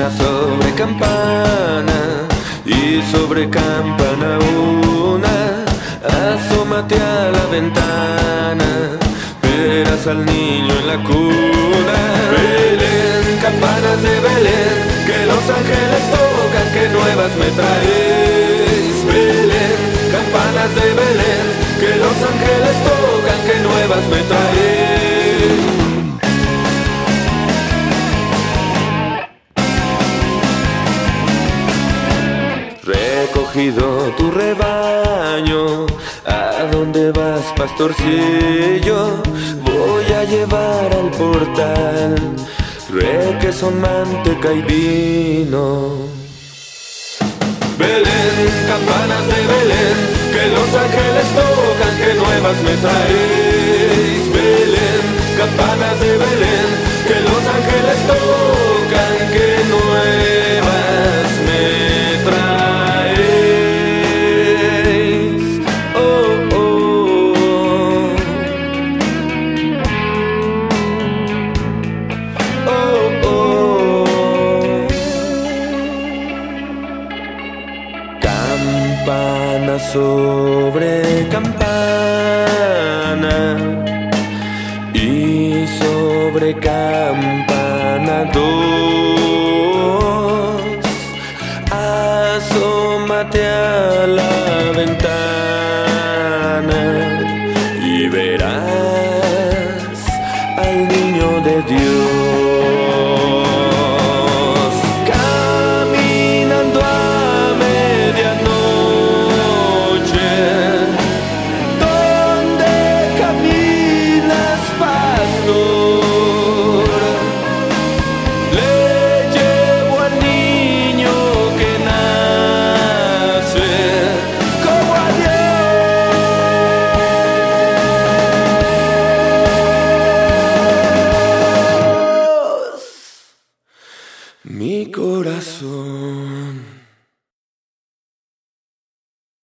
campana sobre campana y sobre campana una. Asómate a la ventana, verás al niño en la cuna. Belén, campanas de Belén, que los ángeles tocan, que nuevas me traéis. Belén, campanas de Belén, que los ángeles tocan, que nuevas me traéis. Recogido tu rebaño, ¿a dónde vas, pastorcillo? Voy a llevar al portal requesón, manteca y vino. Belén, campanas de Belén, que los ángeles tocan, que nuevas me traéis. Belén, campanas de Belén, que los ángeles tocan, que nuevas me traéis. Oh, oh, oh, oh. Campana sobre campana y sobre campana